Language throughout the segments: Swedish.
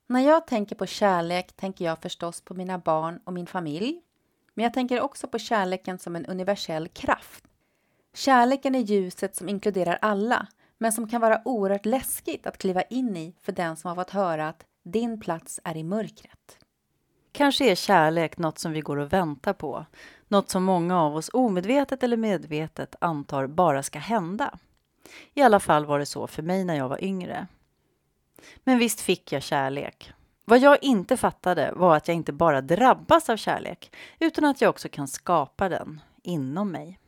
När jag tänker på kärlek tänker jag förstås på mina barn och min familj. Men jag tänker också på kärleken som en universell kraft. Kärleken är ljuset som inkluderar alla, men som kan vara oerhört läskigt att kliva in i för den som har fått höra att din plats är i mörkret. Kanske är kärlek något som vi går och väntar på. Något som många av oss omedvetet eller medvetet antar bara ska hända. I alla fall var det så för mig när jag var yngre. Men visst fick jag kärlek. Vad jag inte fattade var att jag inte bara drabbas av kärlek, utan att jag också kan skapa den inom mig.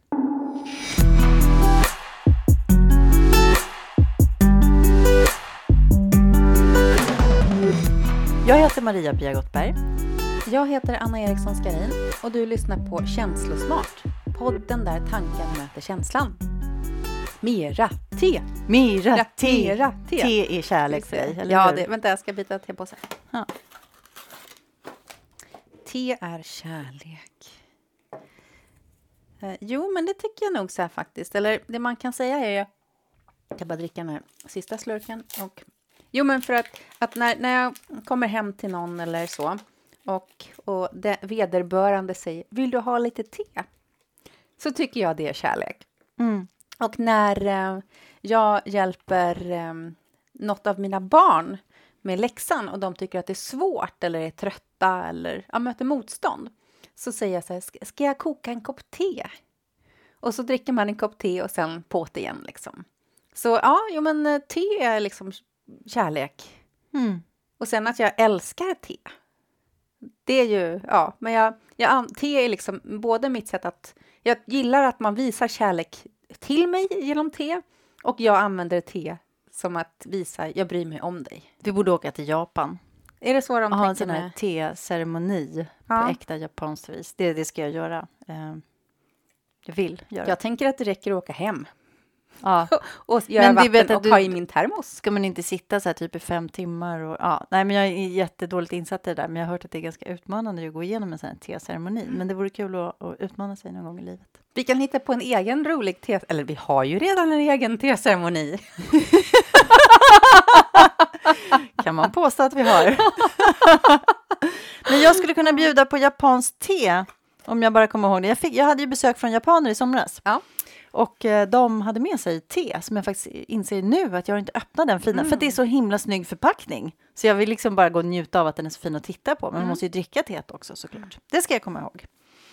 Jag heter Maria-Pia Gottberg. Jag heter Anna Eriksson Skarin och du lyssnar på Känslosmart. Podden där tanken möter känslan. Mera te. Mera te. Mera te. Te är kärlek för dig, eller Ja, hur? vänta, jag ska byta te på sig. Ja. Te är kärlek. Jo, men det tycker jag nog så här faktiskt. Eller det man kan säga är... Jag kan bara dricka den här sista slurken. Jo, men för att när jag kommer hem till någon eller så... Och det vederbörande säger, vill du ha lite te? Så tycker jag det är kärlek. Mm. Och när jag hjälper något av mina barn med läxan och de tycker att det är svårt eller är trötta eller möter motstånd. Så säger jag så här, ska jag koka en kopp te? Och så dricker man en kopp te och sen på det igen liksom. Så men te är liksom kärlek. Mm. Och sen att jag älskar te. Det är ju, men te är liksom både mitt sätt att, jag gillar att man visar kärlek till mig genom te och jag använder te som att visa, jag bryr mig om dig. Vi borde åka till Japan. Är det så de Ha en tänker sån här med? te-ceremoni på äkta japanskt vis. Det ska jag göra. Jag vill göra. Jag tänker att det räcker att åka hem. Ja. Och göra Men vatten och ha i min termos. Ska man inte sitta så här typ i 5 timmar? Och, nej, men jag är jättedåligt insatt i det där. Men jag har hört att det är ganska utmanande att gå igenom en sån här te-ceremoni. Men det vore kul att utmana sig någon gång i livet. Vi kan hitta på en egen rolig te... Eller vi har ju redan en egen te-ceremoni. Kan man påstå att vi har. Men jag skulle kunna bjuda på japanskt te. Om jag bara kommer ihåg det. Jag hade ju besök från japaner i somras. Ja. Och de hade med sig te som jag faktiskt inser nu att jag inte öppnar den fina. För det är så himla snygg förpackning. Så jag vill liksom bara gå och njuta av att den är så fin att titta på. Men man måste ju dricka teet också såklart. Det ska jag komma ihåg.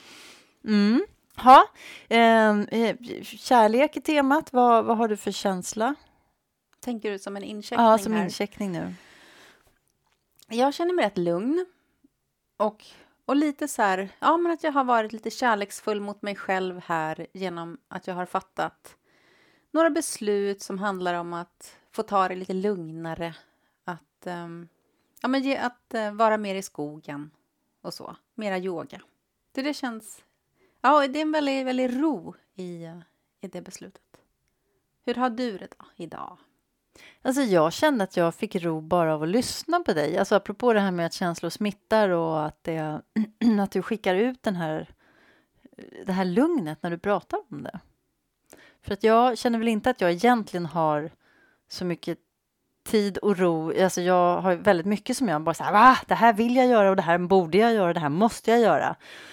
Kärlek i temat. Vad har du för känsla? Tänker du som en incheckning Ja, som här? incheckning nu. Jag känner mig rätt lugn. Och lite så här, men att jag har varit lite kärleksfull mot mig själv här genom att jag har fattat några beslut som handlar om att få ta det lite lugnare. Att, att vara mer i skogen och så. Mera yoga. Det känns, det är en väldigt, väldigt ro i det beslutet. Hur har du det då idag? Alltså jag kände att jag fick ro bara av att lyssna på dig. Alltså apropå det här med att känslor smittar och att du skickar ut det här lugnet när du pratar om det. För att jag känner väl inte att jag egentligen har så mycket tid och ro. Alltså jag har väldigt mycket som jag bara säger, det här vill jag göra och det här borde jag göra, det här måste jag göra.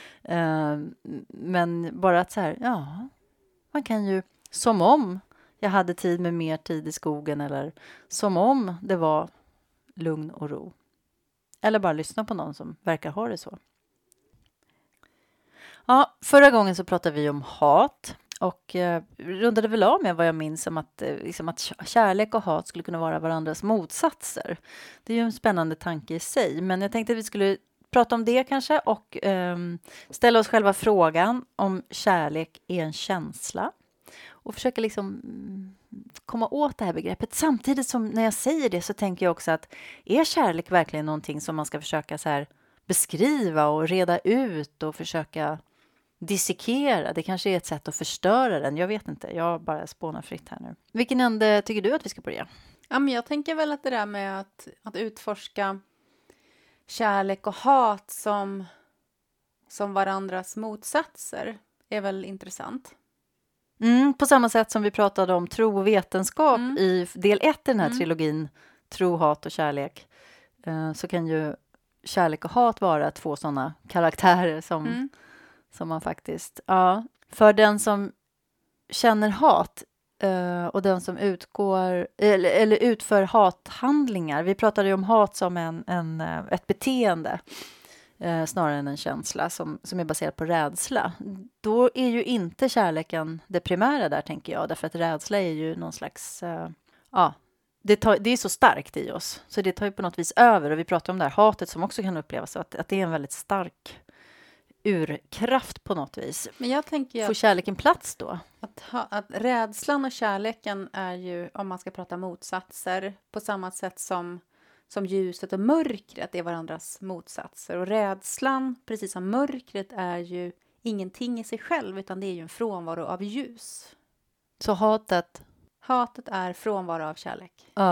Men bara att så här, man kan ju som om jag hade tid med mer tid i skogen eller som om det var lugn och ro. Eller bara lyssna på någon som verkar ha det så. Ja, förra gången så pratade vi om hat och rundade väl av med vad jag minns om att kärlek och hat skulle kunna vara varandras motsatser. Det är ju en spännande tanke i sig, men jag tänkte att vi skulle prata om det kanske och ställa oss själva frågan om kärlek är en känsla. Och försöka liksom komma åt det här begreppet. Samtidigt som när jag säger det så tänker jag också att är kärlek verkligen någonting som man ska försöka så här beskriva och reda ut och försöka dissekera? Det kanske är ett sätt att förstöra den. Jag vet inte. Jag bara spånar fritt här nu. Vilken ände tycker du att vi ska börja? Ja, men jag tänker väl att det där med att utforska kärlek och hat som varandras motsatser är väl intressant. På samma sätt som vi pratade om tro och vetenskap i del 1 i den här trilogin, tro, hat och kärlek. så kan ju kärlek och hat vara 2 sådana karaktärer som man faktiskt... Ja, för den som känner hat och den som utgår eller utför hathandlingar. Vi pratade ju om hat som ett beteende snarare än en känsla som är baserad på rädsla. Då är ju inte kärleken det primära där, tänker jag. Därför att rädsla är ju någon slags... det är så starkt i oss. Så det tar ju på något vis över. Och vi pratar om det här hatet som också kan upplevas. Att det är en väldigt stark urkraft på något vis. Men jag tänker ju får kärleken plats då? Att rädslan och kärleken är ju, om man ska prata motsatser, på samma sätt som ljuset och mörkret är varandras motsatser. Och rädslan, precis som mörkret, är ju ingenting i sig själv, utan det är ju en frånvaro av ljus. Så hatet? Hatet är frånvaro av kärlek.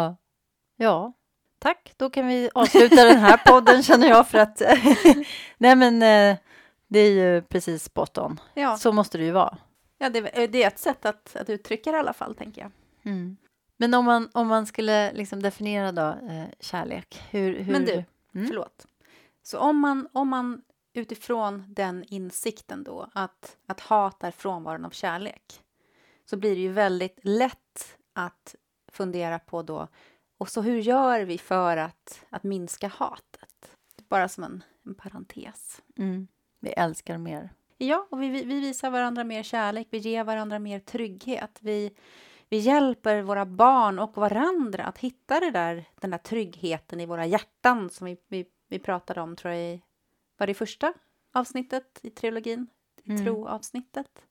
Ja. Tack, då kan vi avsluta den här podden, känner jag, för att nej men det är ju precis spot on. Ja. Så måste det ju vara. Ja, det är ett sätt att uttrycka det i alla fall, tänker jag. Men om man skulle liksom definiera då kärlek, hur... Men du, förlåt. Så om man utifrån den insikten då, att hat är frånvaron av kärlek, så blir det ju väldigt lätt att fundera på då, och så hur gör vi för att minska hatet? Bara som en parentes. Vi älskar mer. Ja, och vi visar varandra mer kärlek, vi ger varandra mer trygghet. Vi hjälper våra barn och varandra att hitta den där tryggheten i våra hjärtan som vi pratade om, tror jag, var det första avsnittet i trilogin? I troavsnittet.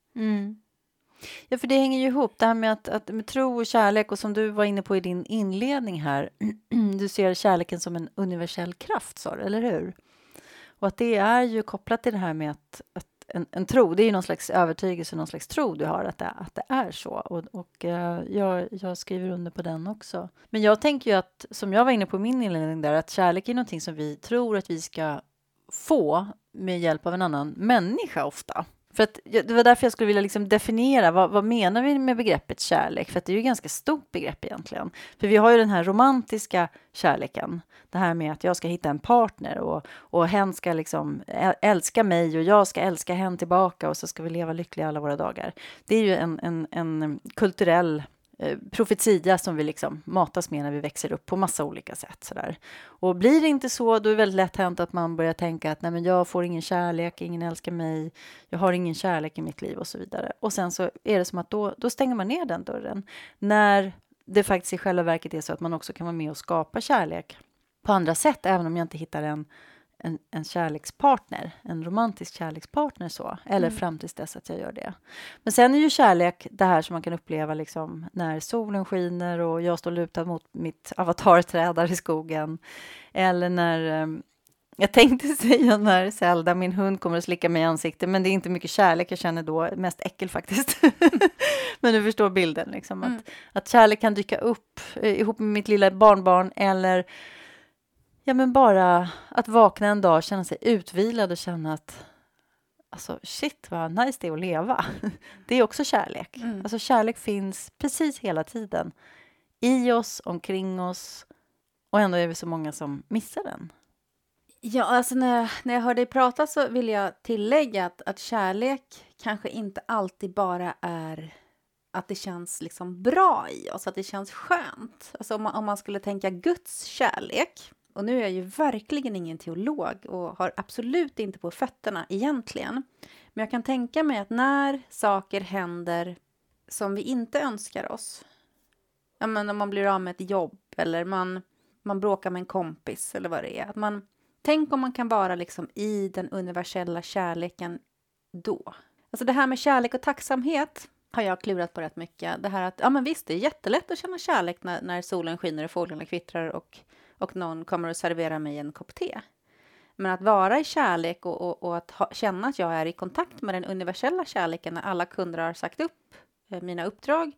Ja, för det hänger ju ihop, det här med tro och kärlek, och som du var inne på i din inledning här, du ser kärleken som en universell kraft, sa du, eller hur? Och att det är ju kopplat till det här med att en tro, det är ju någon slags övertygelse, någon slags tro du har att det är så. Och jag skriver under på den också. Men jag tänker ju att, som jag var inne på i min inledning där, att kärlek är någonting som vi tror att vi ska få med hjälp av en annan människa ofta. För att det var därför jag skulle vilja liksom definiera vad menar vi med begreppet kärlek? För att det är ju ett ganska stort begrepp egentligen. För vi har ju den här romantiska kärleken. Det här med att jag ska hitta en partner och hen ska liksom älska mig och jag ska älska hen tillbaka och så ska vi leva lyckliga alla våra dagar. Det är ju en kulturell profetia som vi liksom matas med när vi växer upp på massa olika sätt. Sådär. Och blir det inte så, då är det väldigt lätt hänt att man börjar tänka att nej, men jag får ingen kärlek, ingen älskar mig, jag har ingen kärlek i mitt liv och så vidare. Och sen så är det som att då stänger man ner den dörren. När det faktiskt i själva verket är så att man också kan vara med och skapa kärlek på andra sätt, även om jag inte hittar en kärlekspartner, en romantisk kärlekspartner så, eller fram tills dess att jag gör det. Men sen är ju kärlek det här som man kan uppleva liksom när solen skiner och jag står lutad mot mitt avatarträd där i skogen, eller när jag tänkte säga när Zelda, min hund, kommer att slicka mig i ansiktet, men det är inte mycket kärlek jag känner då, mest äckel faktiskt. Men du förstår bilden liksom, att kärlek kan dyka upp ihop med mitt lilla barnbarn, eller ja, men bara att vakna en dag, känna sig utvilad och känna att alltså shit vad nice det är att leva. Det är också kärlek. Alltså kärlek finns precis hela tiden i oss, omkring oss, och ändå är vi så många som missar den. Ja, alltså när jag hör dig prata så vill jag tillägga att kärlek kanske inte alltid bara är att det känns liksom bra i oss, att det känns skönt. Alltså om man skulle tänka Guds kärlek. Och nu är jag ju verkligen ingen teolog och har absolut inte på fötterna egentligen. Men jag kan tänka mig att när saker händer som vi inte önskar oss. Ja, men om man blir av med ett jobb eller man bråkar med en kompis eller vad det är. Tänk om man kan vara liksom i den universella kärleken då. Alltså det här med kärlek och tacksamhet har jag klurat på rätt mycket. Det här att, ja men visst, det är jättelätt att känna kärlek när solen skiner och fåglarna kvittrar och någon kommer att servera mig en kopp te. Men att vara i kärlek och att känna att jag är i kontakt med den universella kärleken när alla kunder har sagt upp mina uppdrag,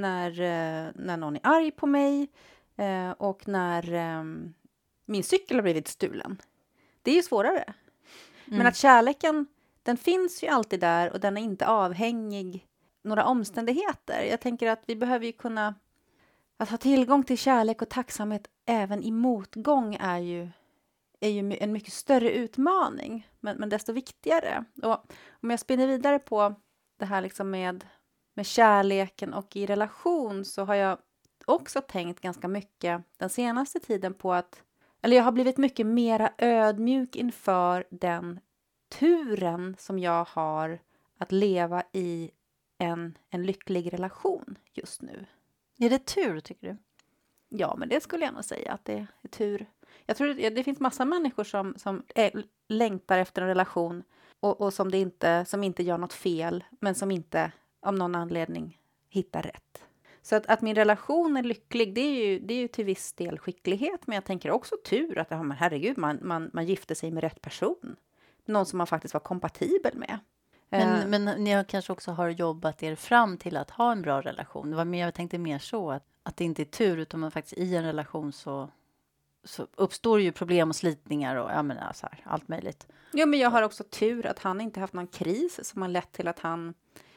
när någon är arg på mig och när min cykel har blivit stulen. Det är ju svårare. Men att kärleken, den finns ju alltid där och den är inte avhängig några omständigheter. Jag tänker att vi behöver ju kunna, att ha tillgång till kärlek och tacksamhet även i motgång är ju en mycket större utmaning, men desto viktigare. Och om jag spinner vidare på det här liksom med kärleken och i relation, så har jag också tänkt ganska mycket den senaste tiden på eller jag har blivit mycket mera ödmjuk inför den turen som jag har att leva i en lycklig relation just nu. Är det tur, tycker du? Ja, men det skulle jag nog säga att det är tur. Jag tror det finns massa människor som längtar efter en relation och som inte gör något fel, men som inte av någon anledning hittar rätt. Så att min relation är lycklig, det är ju till viss del skicklighet, men jag tänker också tur att men herregud, man gifte sig med rätt person. Någon som man faktiskt var kompatibel med. Men ni kanske också har jobbat er fram till att ha en bra relation. Jag tänkte mer så att det inte är tur, utan man faktiskt i en relation så uppstår ju problem och slitningar och allt möjligt. Ja, men jag har också tur att han inte haft någon kris som har lett till att han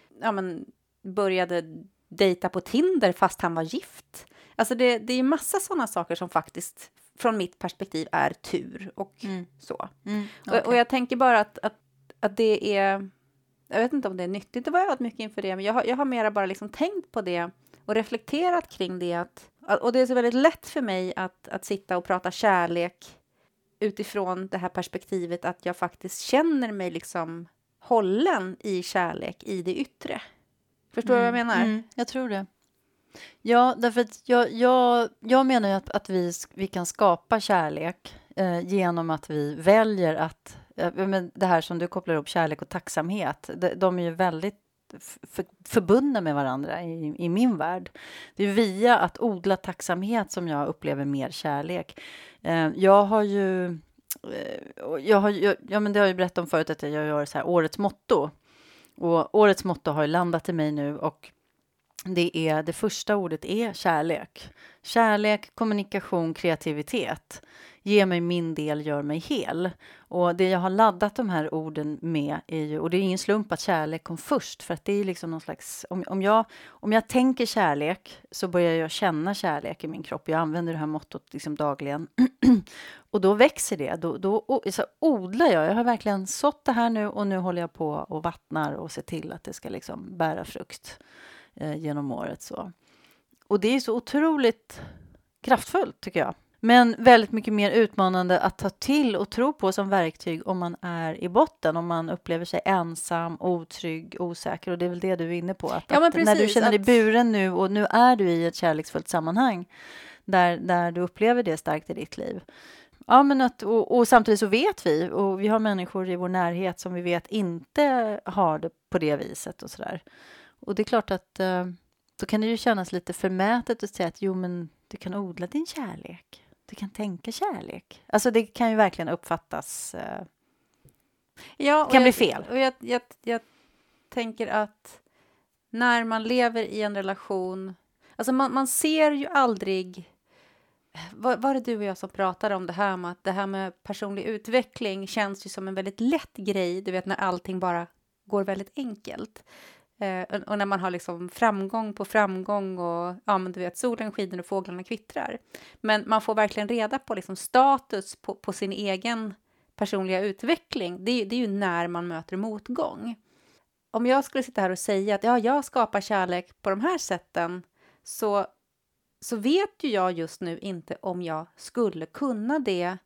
började dejta på Tinder fast han var gift. Alltså det är massa sådana saker som faktiskt från mitt perspektiv är tur och så. Okay. Och jag tänker bara att det är, jag vet inte om det är nyttigt att vara ödmjuk inför det, men jag har mera bara liksom tänkt på det och reflekterat kring det. Och det är så väldigt lätt för mig att sitta och prata kärlek utifrån det här perspektivet att jag faktiskt känner mig liksom hållen i kärlek i det yttre. Förstår du vad jag menar? Jag tror det. Ja, därför att jag menar ju att vi kan skapa kärlek genom att vi väljer att, men det här som du kopplar upp, kärlek och tacksamhet, de är ju väldigt förbundna med varandra i min värld. Det är via att odla tacksamhet som jag upplever mer kärlek. Jag har ju, men det har jag ju berättat om förut, att jag gör så här årets motto. Och årets motto har ju landat i mig nu, och det första ordet är kärlek. Kärlek, kommunikation, kreativitet. Ge mig min del, gör mig hel. Och det jag har laddat de här orden med är ju, och det är ingen slump att kärlek kom först, för att det är liksom någon slags, om jag tänker kärlek så börjar jag känna kärlek i min kropp. Jag använder det här mottot liksom dagligen. Och då växer det. Då så odlar jag. Jag har verkligen sått det här nu, och nu håller jag på och vattnar och ser till att det ska liksom bära frukt genom året. Så. Och det är så otroligt kraftfullt, tycker jag. Men väldigt mycket mer utmanande att ta till och tro på som verktyg om man är i botten. Om man upplever sig ensam, otrygg, osäker. Och det är väl det du är inne på. Att när du känner dig buren nu, och nu är du i ett kärleksfullt sammanhang där du upplever det starkt i ditt liv. Ja, men och samtidigt så vet vi, och vi har människor i vår närhet som vi vet inte har det på det viset och sådär. Och det är klart att då kan det ju kännas lite förmätet att säga att men du kan odla din kärlek. Du kan tänka kärlek. Alltså det kan ju verkligen uppfattas, det kan bli fel. Och jag tänker att när man lever i en relation, alltså man ser ju aldrig, var det du och jag som pratade om det här med att det här med personlig utveckling känns ju som en väldigt lätt grej, du vet, när allting bara går väldigt enkelt. Och när man har liksom framgång på framgång och men du vet, solen skiner och fåglarna kvittrar. Men man får verkligen reda på liksom status på sin egen personliga utveckling. Det är ju när man möter motgång. Om jag skulle sitta här och säga att jag skapar kärlek på de här sätten, så vet ju jag just nu inte om jag skulle kunna det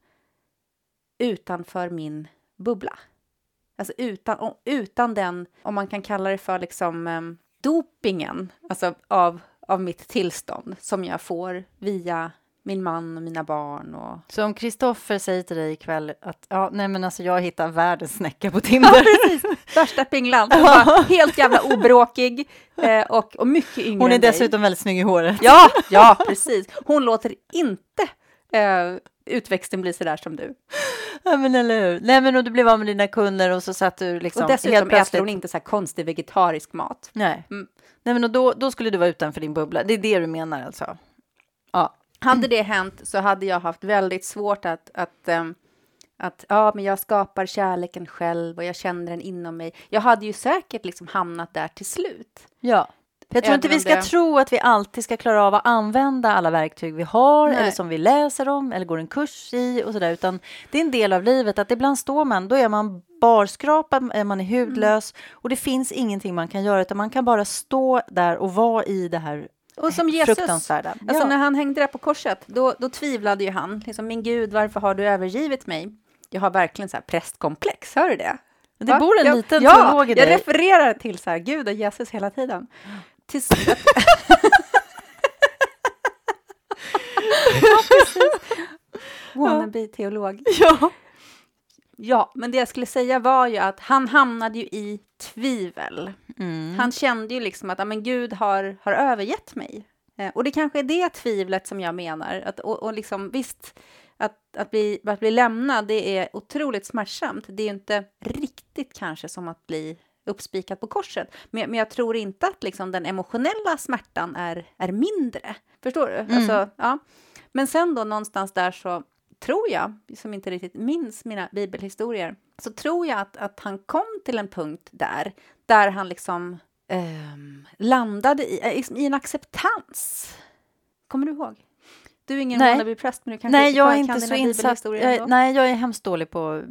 utanför min bubbla. Alltså utan den, om man kan kalla det för liksom dopingen, alltså av mitt tillstånd som jag får via min man och mina barn. Så om Kristoffer säger till dig ikväll att jag hittar världens snäcka på Tinder. Ja, precis. Värsta pinglan. Hon var helt jävla obråkig och mycket yngre. Hon är dessutom väldigt snygg i håret. Ja, precis. Hon låter inte utväxten bli så där som du. Ja, men eller hur? Nej, men och du blev av med dina kunder och så satt du liksom. Och dessutom äter hon inte så här konstig vegetarisk mat. Nej. Nej, men och då skulle du vara utanför din bubbla. Det är det du menar alltså? Ja. Hade det hänt så hade jag haft väldigt svårt att men jag skapar kärleken själv och jag känner den inom mig. Jag hade ju säkert liksom hamnat där till slut. Ja. För jag tror inte vi ska tro att vi alltid ska klara av att använda alla verktyg vi har eller som vi läser om eller går en kurs i och sådär, utan det är en del av livet att ibland står man, då är man barskrapad, man är hudlös och det finns ingenting man kan göra utan man kan bara stå där och vara i det här och som Jesus, fruktansvärda. Alltså när han hängde där på korset, då tvivlade ju han. Liksom, min Gud, varför har du övergivit mig? Jag har verkligen så här prästkomplex, hör du det? Det bor en liten teolog i dig. Jag refererar till så här, Gud och Jesus hela tiden. Till wannabe-teolog. Ja, men det jag skulle säga var ju att han hamnade ju i tvivel. Han kände ju liksom att men Gud har övergett mig. Och det kanske är det tvivlet som jag menar. Att, och liksom, visst, att bli lämnad, det är otroligt smärtsamt. Det är ju inte riktigt kanske som att bli uppspikat på korset. Men jag tror inte att liksom, den emotionella smärtan är mindre. Förstår du? Alltså, ja. Men sen då någonstans där så tror jag, som inte riktigt minns mina bibelhistorier, så tror jag att han kom till en punkt där han liksom landade i en acceptans. Kommer du ihåg? Du är ingen wannabe-präst, men du kanske jag är inte så insatt. Nej, jag är hemskt dålig på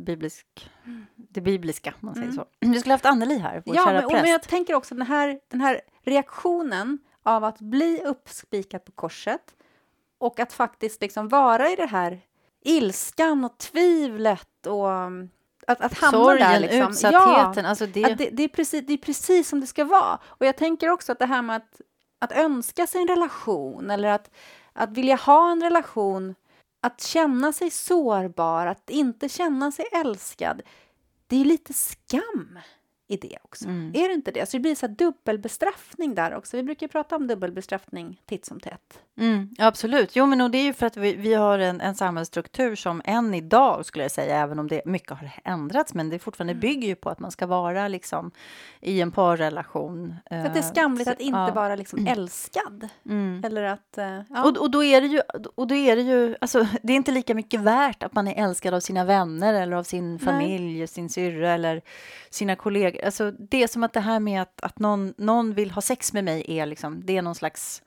det bibliska, man säger så. Vi skulle haft Anneli här, vår kära präst. Men jag tänker också den här reaktionen av att bli uppspikad på korset och att faktiskt liksom vara i det här ilskan och tvivlet och att hamna sorgen, där liksom. Utsattheten, alltså det är precis som det ska vara. Och jag tänker också att det här med att önska sig en relation eller att vilja ha en relation, att känna sig sårbar, att inte känna sig älskad, det är lite skam i det också. Är det inte det? Så det blir så här dubbelbestraffning där också. Vi brukar prata om dubbelbestraffning titt som tätt. Absolut. Jo, men och det är ju för att vi har en samhällsstruktur som än idag skulle jag säga, även om det mycket har ändrats, men det fortfarande bygger ju på att man ska vara liksom i en parrelation. För att det är skamligt att inte vara liksom älskad. Eller att... Och då är det ju, alltså det är inte lika mycket värt att man är älskad av sina vänner eller av sin familj, sin syrra eller sina kollegor. Alltså det är som att det här med att någon vill ha sex med mig är liksom, det är någon slags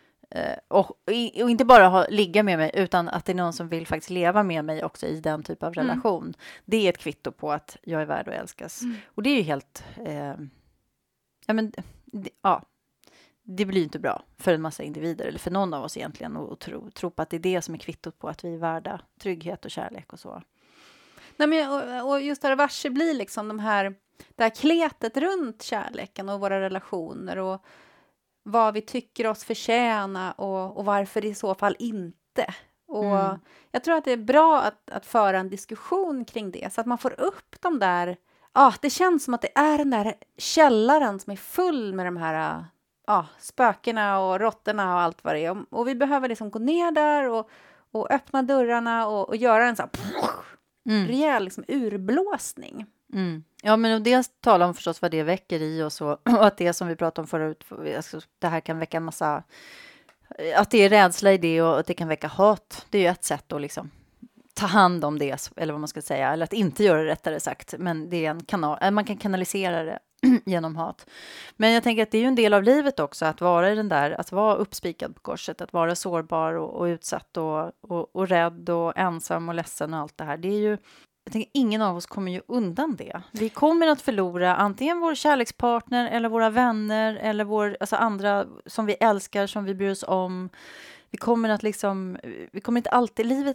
och inte bara ligga med mig utan att det är någon som vill faktiskt leva med mig också i den typ av relation. Det är ett kvitto på att jag är värd att älskas. Och det är ju helt det blir ju inte bra för en massa individer eller för någon av oss egentligen och tro på att det är det som är kvittot på att vi är värda trygghet och kärlek och så. Nej, men och just där varse blir liksom det här kletet runt kärleken och våra relationer och vad vi tycker oss förtjäna och varför i så fall inte. Och jag tror att det är bra att föra en diskussion kring det så att man får upp de där, det känns som att det är den där källaren som är full med de här spökena och råttorna och allt vad det är. Och vi behöver liksom gå ner där och öppna dörrarna och göra en så här rejäl liksom urblåsning. Ja, men och det talar om förstås vad det väcker i oss och att det som vi pratade om förut, alltså, det här kan väcka en massa, att det är rädsla i det och att det kan väcka hat. Det är ju ett sätt att liksom ta hand om det, eller vad man ska säga, eller att inte göra det rättare sagt, men det är en kanal, man kan kanalisera det genom hat. Men jag tänker att det är ju en del av livet också att vara i den där, att vara uppspikad på korset, att vara sårbar och utsatt och rädd och ensam och ledsen och allt det här. Det är ju, jag tänker ingen av oss kommer ju undan det. Vi kommer att förlora antingen vår kärlekspartner eller våra vänner eller alltså andra som vi älskar, som vi bryr oss om. Vi kommer inte alltid, livet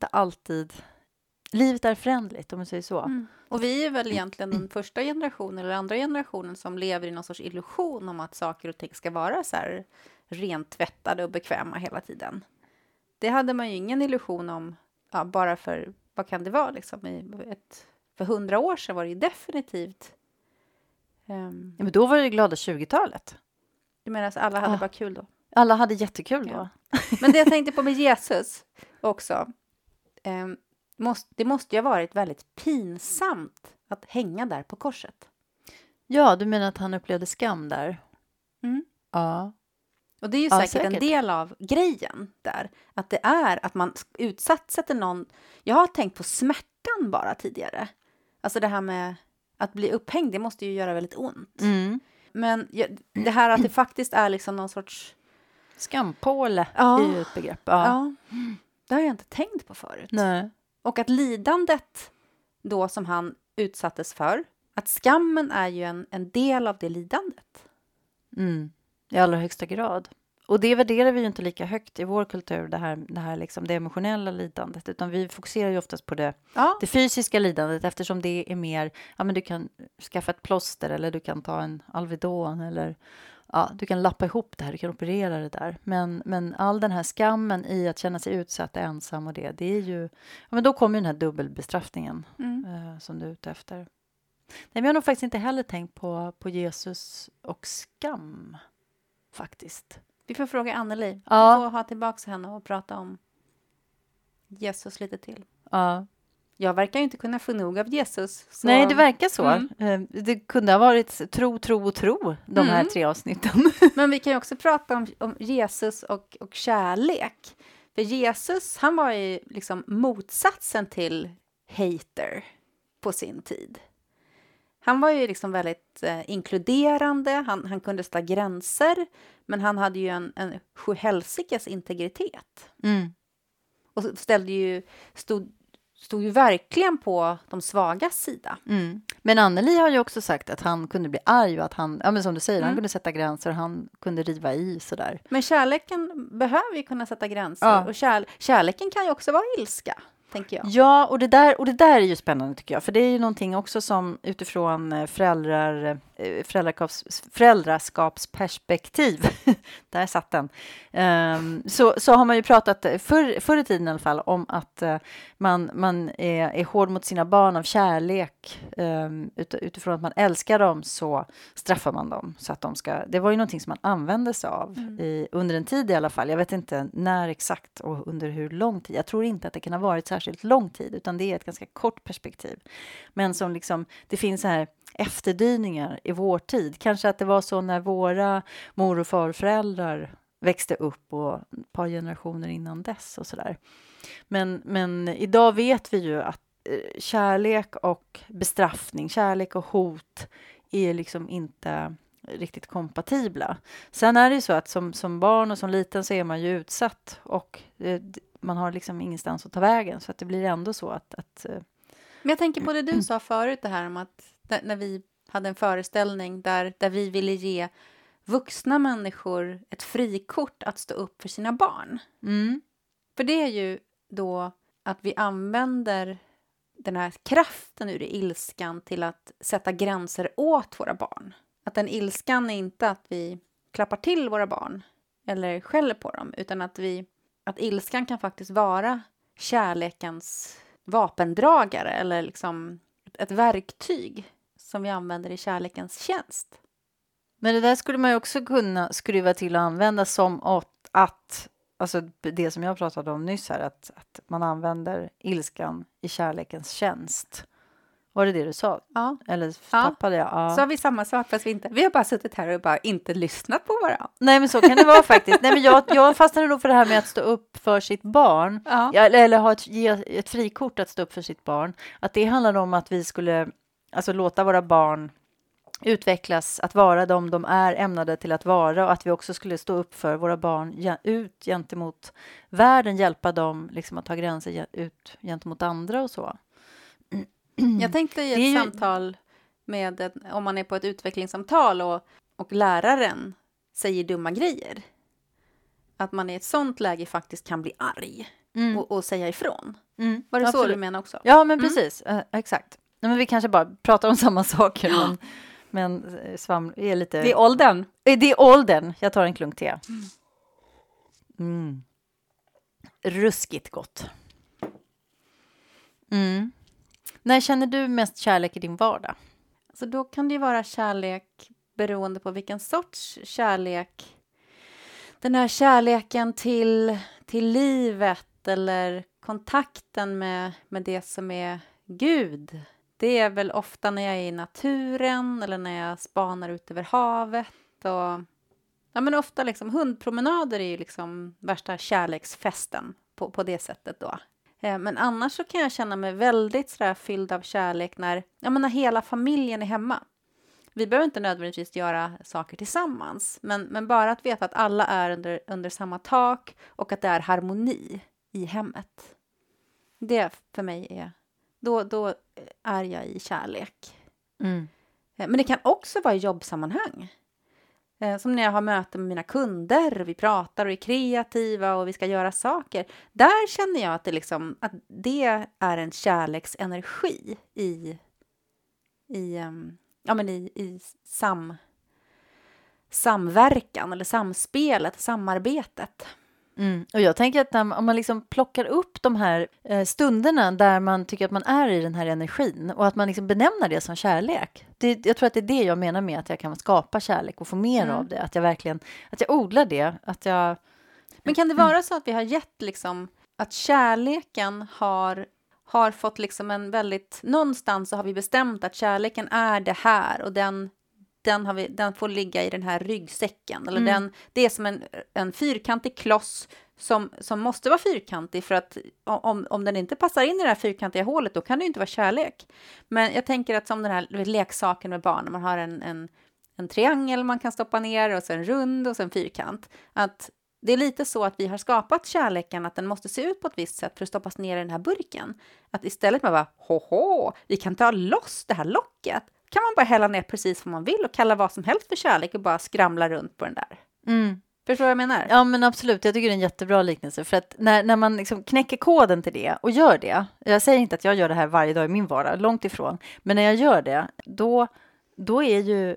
är förändligt om man säger så. Och vi är väl egentligen den första generationen eller andra generationen som lever i någon sorts illusion om att saker och ting ska vara så här rent tvättade och bekväma hela tiden. Det hade man ju ingen illusion om bara för, vad kan det vara liksom, för 100 år sedan var det ju definitivt. Men då var det glada 20-talet. Du menar att alla hade bara kul då? Alla hade jättekul då. Men det jag tänkte på med Jesus också, det måste ju ha varit väldigt pinsamt att hänga där på korset. Ja, du menar att han upplevde skam där? Ja. Och det är ju säkert en del av grejen där. Att det är att man sätter någon. Jag har tänkt på smärtan bara tidigare. Alltså det här med att bli upphängd, det måste ju göra väldigt ont. Men det här att det faktiskt är liksom någon sorts... Skampåle Ja. är ju ett begrepp. Ja. Det har jag inte tänkt på förut. Nej. Och att lidandet då som han utsattes för, att skammen är ju en del av det lidandet. I allra högsta grad. Och det värderar vi ju inte lika högt i vår kultur, det här liksom det emotionella lidandet, utan vi fokuserar ju oftast på det fysiska lidandet, eftersom det är mer, men du kan skaffa ett plåster eller du kan ta en Alvedon eller du kan lappa ihop det här, du kan operera det där. Men all den här skammen i att känna sig utsatt, ensam och det är ju, men då kommer ju den här dubbelbestraffningen som du är ute efter. Nej, men jag har nog faktiskt inte heller tänkt på Jesus och skam, faktiskt. Vi får fråga Anneli. Vi får ha tillbaka henne och prata om Jesus lite till. Ja. Jag verkar ju inte kunna få nog av Jesus. Så... Nej, det verkar så. Det kunde ha varit tro, de här 3 avsnitten. Men vi kan ju också prata om Jesus och kärlek. För Jesus, han var ju liksom motsatsen till hater på sin tid. Han var ju liksom väldigt inkluderande, han kunde ställa gränser, men han hade ju en sjuhelsikes integritet. Och stod ju verkligen på de svagas sida. Men Anneli har ju också sagt att han kunde bli arg och att han, men som du säger, han kunde sätta gränser och han kunde riva i sådär. Men kärleken behöver ju kunna sätta gränser. Och kärleken kan ju också vara ilska, tänker jag. Ja, och det där är ju spännande tycker jag. För det är ju någonting också som utifrån föräldraskapsperspektiv, där satt den, så har man ju pratat förr i tiden i alla fall om att man är hård mot sina barn av kärlek. Utifrån att man älskar dem så straffar man dem. Så att det var ju någonting som man använde sig av under en tid i alla fall. Jag vet inte när exakt och under hur lång tid. Jag tror inte att det kan ha varit särskilt lång tid, utan det är ett ganska kort perspektiv. Men som liksom, det finns så här efterdyningar i vår tid. Kanske att det var så när våra mor- och farföräldrar växte upp och ett par generationer innan dess och sådär. Men idag vet vi ju att kärlek och bestraffning, kärlek och hot är liksom inte riktigt kompatibla. Sen är det ju så att som barn och som liten så är man ju utsatt och man har liksom ingenstans att ta vägen, så att det blir ändå så att Men jag tänker på det du sa förut, det här om att när vi hade en föreställning där vi ville ge vuxna människor ett frikort att stå upp för sina barn. För det är ju då att vi använder den här kraften ur ilskan till att sätta gränser åt våra barn. Att den ilskan är inte att vi klappar till våra barn eller skäller på dem, utan att ilskan kan faktiskt vara kärlekens vapendragare eller liksom ett verktyg som vi använder i kärlekens tjänst. Men det där skulle man ju också kunna skruva till och använda som att alltså det som jag pratade om nyss här, att man använder ilskan i kärlekens tjänst. Var det du sa? Ja. Eller tappade jag? Ja. Så har vi samma sak, fast vi har bara suttit här och bara inte lyssnat på varandra. Nej, men så kan det vara faktiskt. Nej, men jag fastnade nog för det här med att stå upp för sitt barn. Ja. Eller ge ett frikort att stå upp för sitt barn. Att det handlar om att vi skulle låta våra barn utvecklas, att vara de är ämnade till att vara, och att vi också skulle stå upp för våra barn ut gentemot världen, hjälpa dem liksom att ta gränser ut gentemot andra och så. Jag tänkte i ett samtal om man är på ett utvecklingssamtal och läraren säger dumma grejer, att man i ett sånt läge faktiskt kan bli arg och säga ifrån. Var det så du menar också? Ja, men precis. Exakt. Nej, men vi kanske bara pratar om samma saker, men är lite... Det är åldern. Det är åldern. Jag tar en klunk te. Ruskigt gott. När känner du mest kärlek i din vardag? Så då kan det ju vara kärlek beroende på vilken sorts kärlek. Den här kärleken till livet eller kontakten med det som är Gud. Det är väl ofta när jag är i naturen eller när jag spanar ut över havet. Men ofta liksom hundpromenader är ju liksom värsta kärleksfesten på det sättet då. Men annars så kan jag känna mig väldigt sådär fylld av kärlek när hela familjen är hemma. Vi behöver inte nödvändigtvis göra saker tillsammans, men bara att veta att alla är under samma tak och att det är harmoni i hemmet. Det för mig är, då är jag i kärlek. Men det kan också vara i jobbsammanhang. Som när jag har möten med mina kunder, vi pratar och är kreativa och vi ska göra saker. Där känner jag att det är en kärleksenergi i samverkan eller samspelet, samarbetet. Och jag tänker att om man liksom plockar upp de här stunderna där man tycker att man är i den här energin och att man liksom benämner det som kärlek. Jag tror att det är det jag menar med att jag kan skapa kärlek och få mer av det. Att jag odlar det. Men kan det vara så att vi har gett att kärleken har fått en väldigt, någonstans så har vi bestämt att kärleken är det här och den får ligga i den här ryggsäcken. Eller det är som en fyrkantig kloss som måste vara fyrkantig, för att om den inte passar in i det här fyrkantiga hålet, då kan det inte vara kärlek. Men jag tänker att som den här leksaken med barn, man har en triangel man kan stoppa ner och sen rund och sen fyrkant. Att det är lite så att vi har skapat kärleken, att den måste se ut på ett visst sätt för att stoppas ner i den här burken. Att istället med bara, vi kan ta loss det här locket. Kan man bara hälla ner precis vad man vill och kalla vad som helst för kärlek och bara skramla runt på den där. Förstår du vad jag menar? Ja, men absolut. Jag tycker det är en jättebra liknelse. För att när man liksom knäcker koden till det och gör det. Jag säger inte att jag gör det här varje dag i min vardag, långt ifrån. Men när jag gör det, då är ju,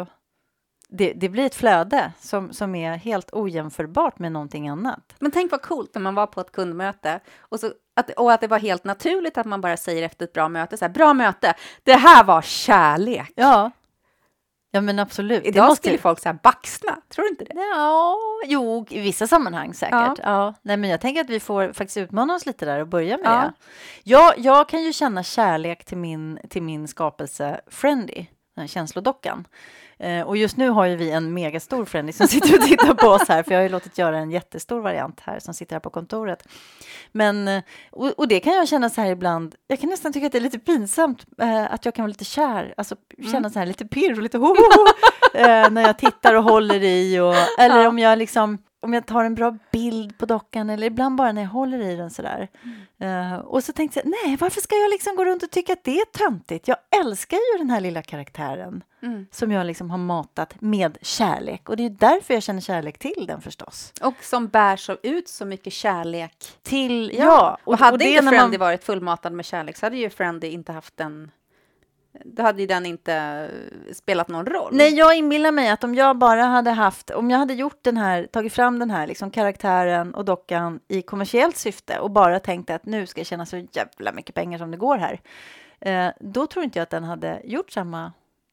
det blir ett flöde som är helt ojämförbart med någonting annat. Men tänk vad coolt när man var på ett kundmöte och att det var helt naturligt att man bara säger efter ett bra möte så här, bra möte, det här var kärlek. Ja men absolut. Idag skulle folk så här baxna, tror du inte det? Ja, jo, i vissa sammanhang säkert. Ja. Nej, men jag tänker att vi får faktiskt utmana oss lite där och börja med det. Jag kan ju känna kärlek till min skapelse Friendly, den här känslodockan. Och just nu har ju vi en megastor Friendly som sitter och tittar på oss här, för jag har ju låtit göra en jättestor variant här som sitter här på kontoret. Men, och det kan jag känna så här ibland, jag kan nästan tycka att det är lite pinsamt att jag kan vara lite kär, alltså känna så här lite pirr och lite när jag tittar och håller i, eller om jag tar en bra bild på dockan, eller ibland bara när jag håller i den sådär. Och så tänkte jag, nej, varför ska jag gå runt och tycka att det är töntigt? Jag älskar ju den här lilla karaktären som jag har matat med kärlek. Och det är därför jag känner kärlek till den förstås. Och som bär ut så mycket kärlek till, ja. Och hade inte Friendly varit fullmatad med kärlek så hade ju Friendly inte haft den. Då hade den inte spelat någon roll. Nej, jag inbillar mig att om jag hade gjort tagit fram den här karaktären och dockan i kommersiellt syfte och bara tänkt att nu ska jag tjäna så jävla mycket pengar som det går här. Då tror inte jag att den hade gjort samma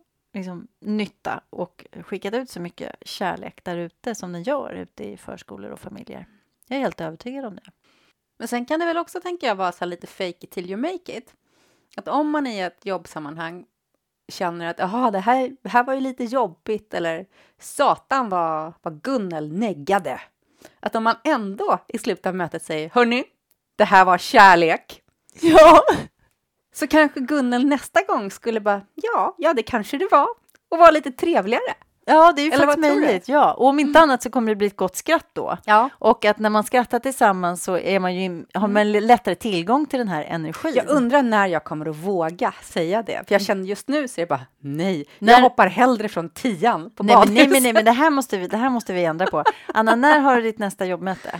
nytta och skickat ut så mycket kärlek där ute som den gör ute i förskolor och familjer. Jag är helt övertygad om det. Men sen kan det väl också, tänker jag, vara så lite fake it till you make it. Att om man i ett jobbsammanhang känner att det här var ju lite jobbigt, eller satan vad Gunnel neggade. Att om man ändå i slutet av mötet säger, hörni, det här var kärlek. Ja. Så kanske Gunnel nästa gång skulle bara, ja det kanske det var. Och vara lite trevligare. Ja, det är ju faktiskt möjligt. Ja. Och om inte annat så kommer det bli ett gott skratt då. Ja. Och att när man skrattar tillsammans så har man lättare tillgång till den här energin. Jag undrar när jag kommer att våga säga det. För jag känner just nu så är det bara, nej. Jag hoppar hellre från 10 på badhuset. Nej, men det här måste vi ändra på. Anna, när har du ditt nästa jobbmöte?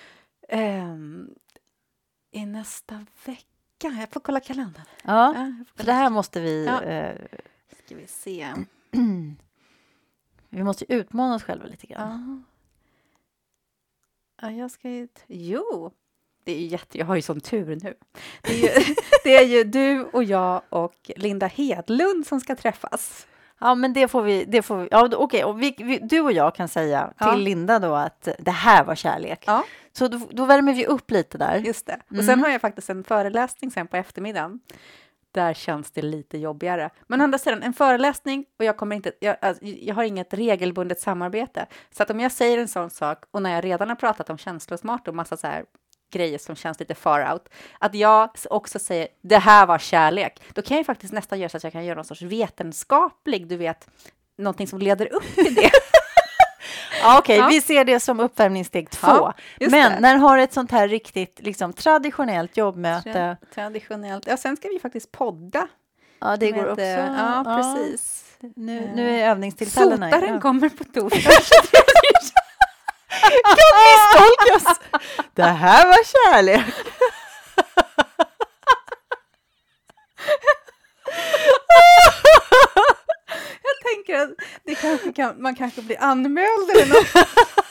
I nästa vecka. Jag får kolla kalendern. Ja, för det här måste vi... Ska vi se... Vi måste ju utmana oss själva lite grann. Ja, jag ska ju... Jo, det är ju jag har ju sån tur nu. Det är ju du och jag och Linda Hedlund som ska träffas. Ja, men det får vi. Ja, okej. Och du och jag kan säga till Linda då att det här var kärlek. Ja. Så då värmer vi upp lite där. Just det. Och sen har jag faktiskt en föreläsning sen på eftermiddagen. Där känns det lite jobbigare. Men å andra sidan, en föreläsning och jag har inget regelbundet samarbete. Så att om jag säger en sån sak och när jag redan har pratat om känslosmart och massa så här grejer som känns lite far out, att jag också säger det här var kärlek, då kan jag ju faktiskt nästan göra så att jag kan göra någon sorts vetenskaplig, du vet, någonting som leder upp till det. Ja, okej, vi ser det som uppvärmningssteg 2. Ja, men det. när du har ett sånt här riktigt liksom, traditionellt jobbmöte. Traditionellt. Ja, sen ska vi faktiskt podda. Ja, det går också. Ja, precis. Nu är övningstillfällena. Sotaren kommer på torsdag. Kan misstolkas. Det här var kärlek. Jag tänker att det kanske man kanske blir anmäld eller något.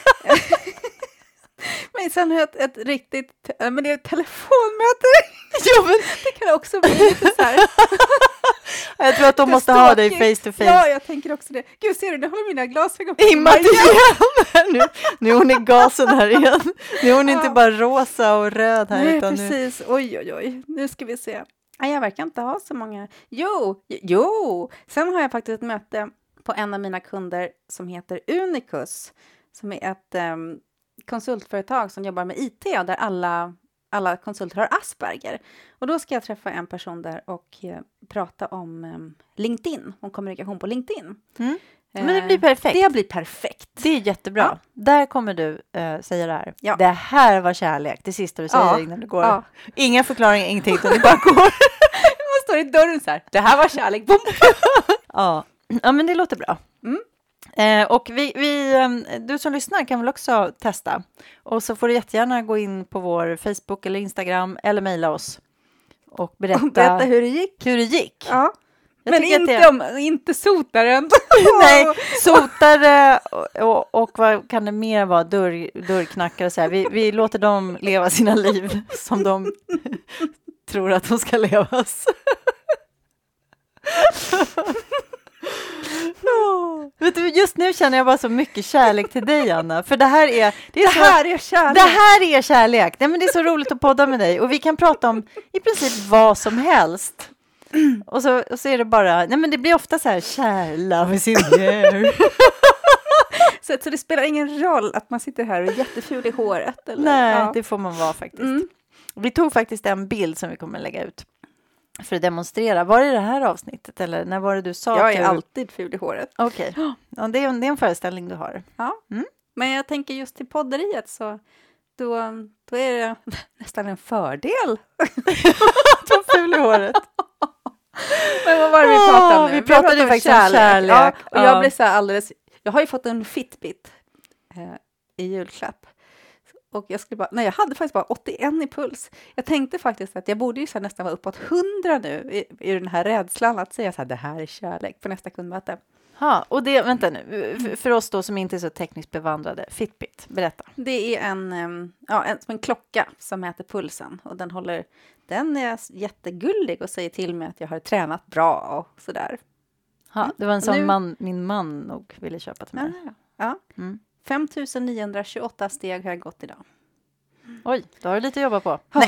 Men sen har jag ett riktigt, men det är ett telefonmöte. Jo, men det kan också bli lite så här. Jag tror att de måste ha dig face to face. Ja, jag tänker också det. Gud, ser du, nu håller mina glasögon på. Immat igen. Nu är hon i gasen här igen. Nu är hon inte bara rosa och röd här. Nej, utan precis. Nu... Oj. Nu ska vi se. Nej, jag verkar inte ha så många. Jo. Sen har jag faktiskt ett möte på en av mina kunder som heter Unicus. Som är ett konsultföretag som jobbar med IT och där alla konsulter har Asperger. Och då ska jag träffa en person där och prata om LinkedIn, om kommunikation på LinkedIn. Mm. Men det blir perfekt. Det blir perfekt. Det är jättebra. Ja. Där kommer du säga det här. Ja. Det här var kärlek. Det sista du säger innan du går. Ja. Inga förklaringar, ingenting. Utan du bara går. Man står i dörren så här. Det här var kärlek. Ja, men det låter bra. Mm. Och du som lyssnar kan väl också testa. Och så får du jättegärna gå in på vår Facebook eller Instagram eller mejla oss. Och berätta hur det gick. Ja. Men inte sotaren. Nej, sotare och vad kan det mer vara? Dörrknackare och så här. Vi låter dem leva sina liv som de tror att de ska levas. Vet du, just nu känner jag bara så mycket kärlek till dig, Anna. För det här är kärlek. Det här är kärlek. Nej, men det är så roligt att podda med dig. Och vi kan prata om i princip vad som helst. Och så är det bara, nej men det blir ofta så här, kärla is in here. Så det spelar ingen roll att man sitter här och är jätteful i håret. Eller? Nej, det får man vara faktiskt. Vi tog faktiskt en bild som vi kommer lägga ut för att demonstrera. Var det här avsnittet eller när var det du sa? Jag är alltid ful i håret. Okej. Ja, det är en föreställning du har. Ja, men jag tänker just till podderiet så då är det nästan en fördel. Att vara ful i håret. Men vad var det vi pratade om nu? Vi pratade ju faktiskt om kärlek. Ja, och jag blir så här alldeles... Jag har ju fått en Fitbit i julklapp. Och jag hade faktiskt bara 81 i puls. Jag tänkte faktiskt att jag borde ju så nästan vara uppåt 100 nu i den här rädslan att säga så här, det här är kärlek på nästa kundmöte. Ja, och det, vänta nu, för oss då som inte är så tekniskt bevandrade, Fitbit, berätta. Det är som en klocka som mäter pulsen och den är jättegullig och säger till mig att jag har tränat bra och sådär. Ja, det var en sån min man nog ville köpa till mig. Ja. 5928 steg har jag gått idag. Oj, då har du lite att jobba på. Nej.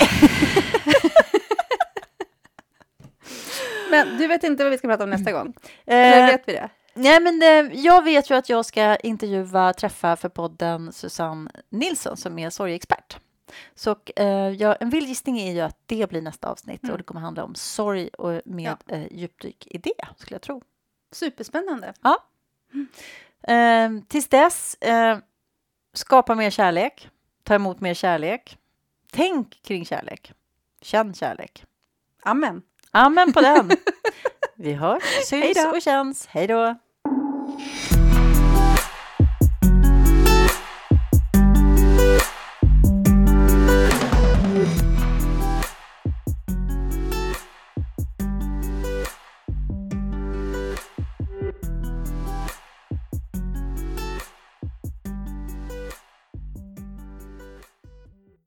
Men du vet inte vad vi ska prata om nästa gång? Eller vet vi det? Nej, men jag vet ju att jag ska träffa för podden Susanne Nilsson som är sorgexpert. Så en vild gissning är ju att det blir nästa avsnitt och det kommer handla om sorg och med djupdyk i det, skulle jag tro. Superspännande. Ja. Tills dess, skapa mer kärlek, ta emot mer kärlek, tänk kring kärlek, känn kärlek. Amen. Amen på den. Vi hörs, syns och känns. Hej då.